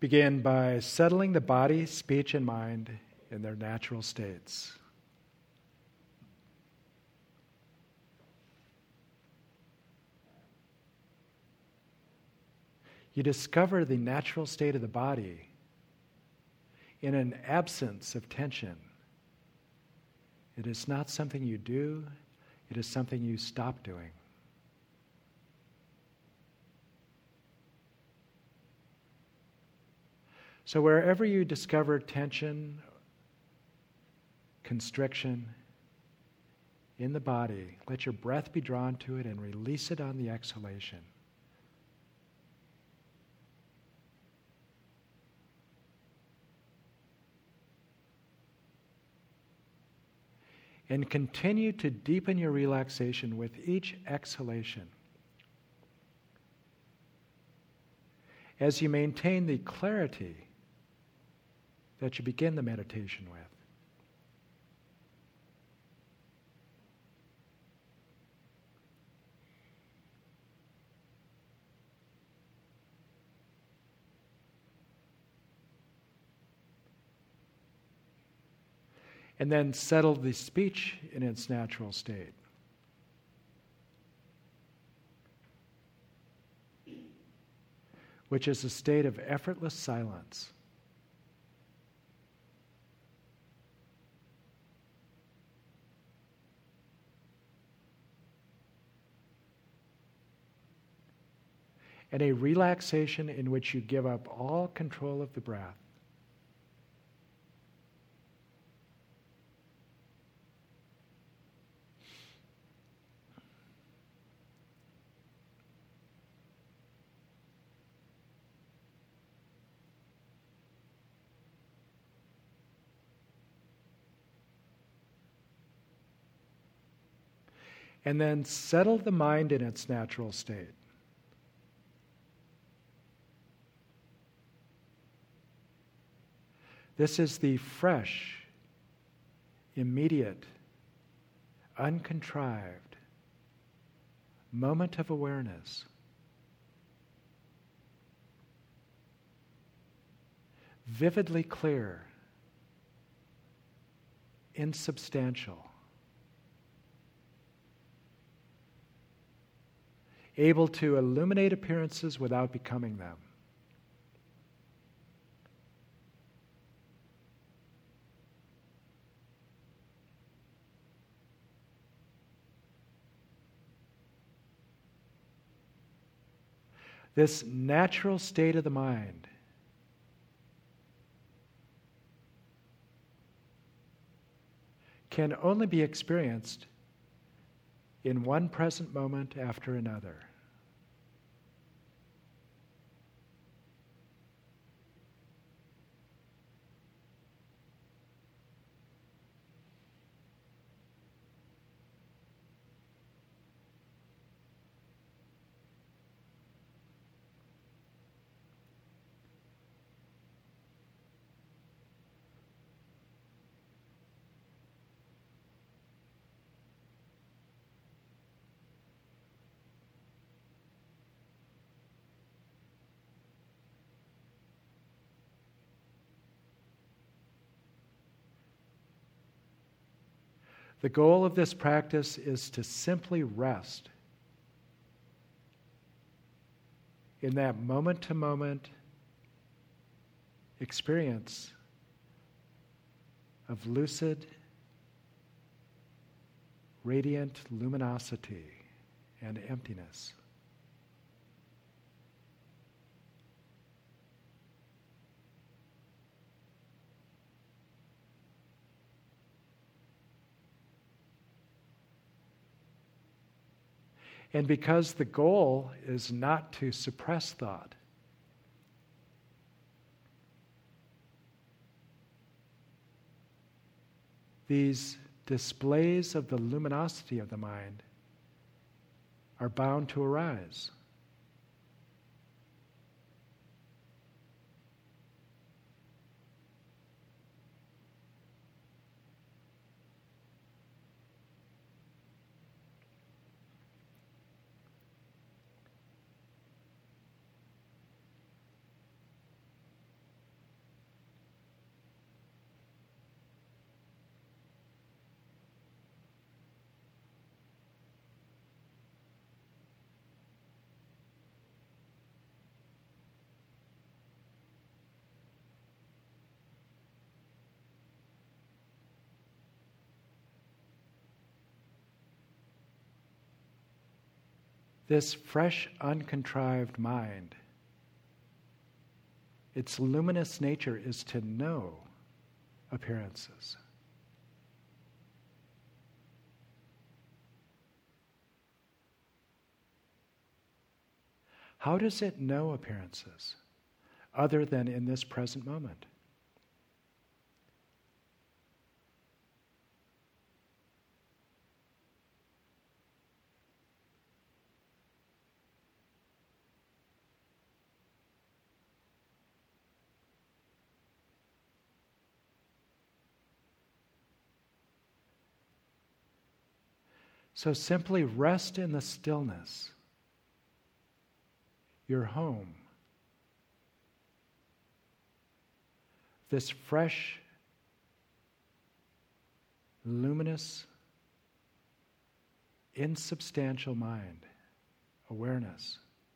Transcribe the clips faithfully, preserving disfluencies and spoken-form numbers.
begin by settling the body, speech, and mind in their natural states. You discover the natural state of the body in an absence of tension. It is not something you do, it is something you stop doing. So wherever you discover tension, constriction in the body, let your breath be drawn to it and release it on the exhalation. And continue to deepen your relaxation with each exhalation, as you maintain the clarity that you begin the meditation with. And then settle the speech in its natural state. Which is a state of effortless silence. And a relaxation in which you give up all control of the breath. And then settle the mind in its natural state. This is the fresh, immediate, uncontrived moment of awareness. Vividly clear, insubstantial. Able to illuminate appearances without becoming them. This natural state of the mind can only be experienced in one present moment after another. The goal of this practice is to simply rest in that moment-to-moment experience of lucid, radiant luminosity and emptiness. And because the goal is not to suppress thought, these displays of the luminosity of the mind are bound to arise. This fresh, uncontrived mind, its luminous nature is to know appearances. How does it know appearances other than in this present moment? So simply rest in the stillness, your home, this fresh, luminous, insubstantial mind, awareness.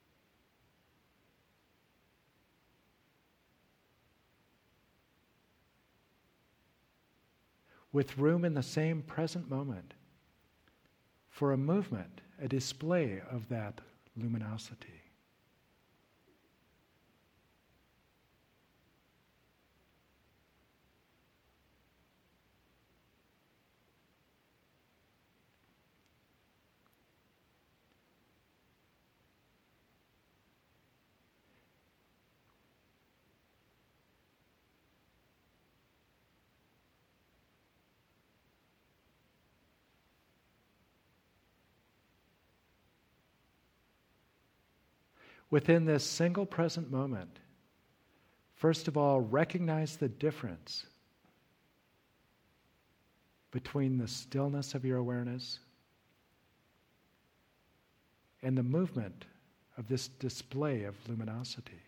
With room in the same present moment for a movement, a display of that luminosity. Within this single present moment, first of all, recognize the difference between the stillness of your awareness and the movement of this display of luminosity.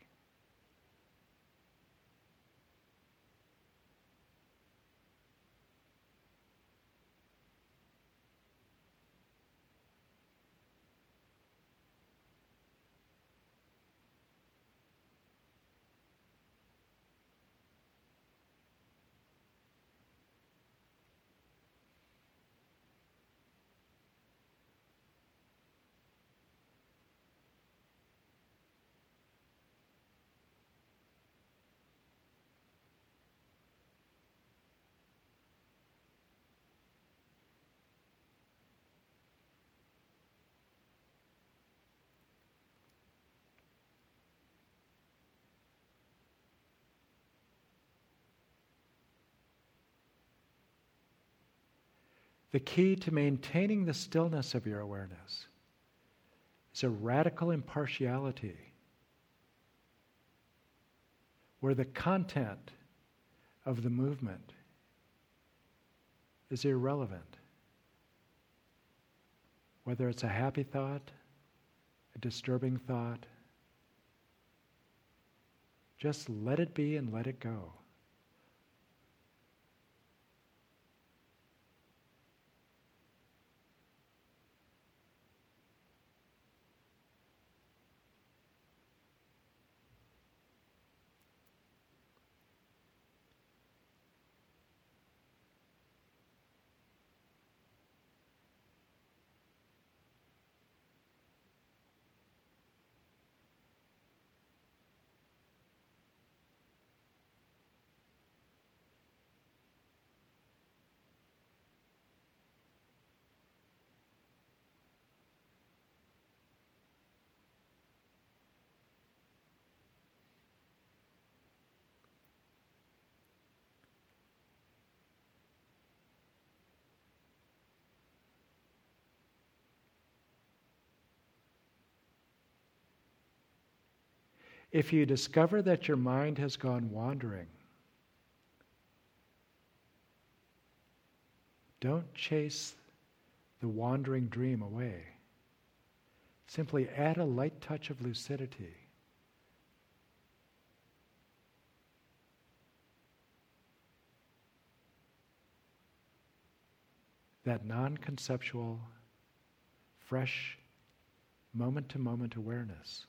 The key to maintaining the stillness of your awareness is a radical impartiality, where the content of the movement is irrelevant. Whether it's a happy thought, a disturbing thought, just let it be and let it go. If you discover that your mind has gone wandering, don't chase the wandering dream away. Simply add a light touch of lucidity. That non-conceptual, fresh, moment-to-moment awareness.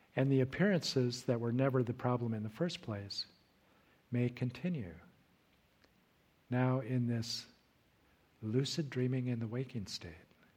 And the appearances that were never the problem in the first place may continue. Now in this lucid dreaming in the waking state.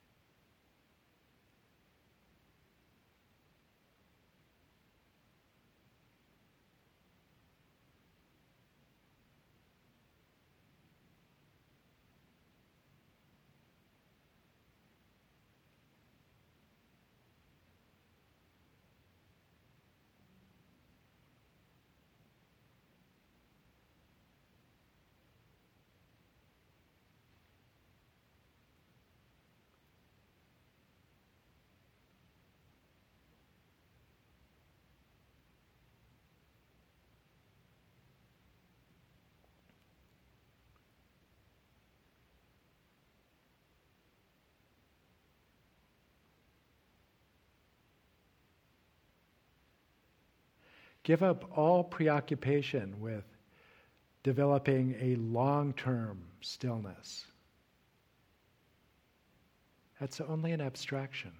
Give up all preoccupation with developing a long-term stillness. That's only an abstraction.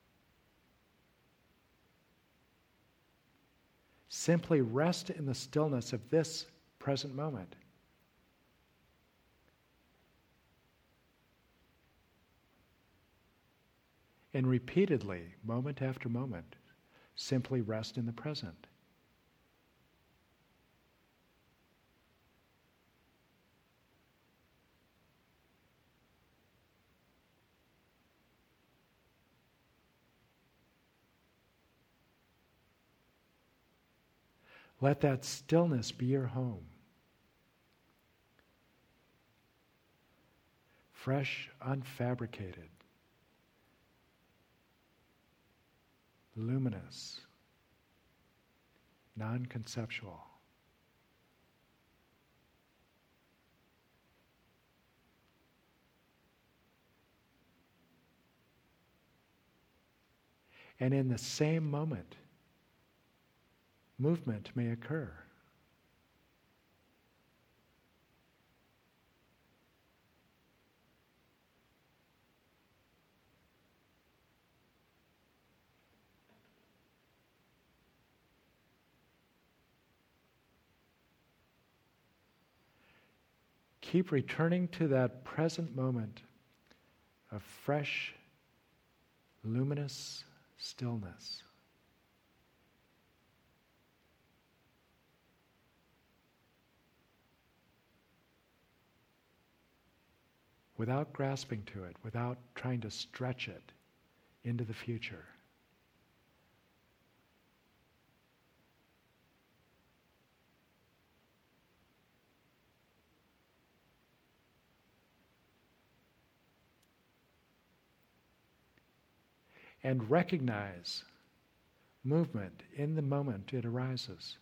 Simply rest in the stillness of this present moment. And repeatedly, moment after moment, simply rest in the present. Let that stillness be your home. Fresh, unfabricated, luminous, non-conceptual. And in the same moment, movement may occur. Keep returning to that present moment of fresh, luminous stillness. Without grasping to it, without trying to stretch it into the future. And recognize movement in the moment it arises.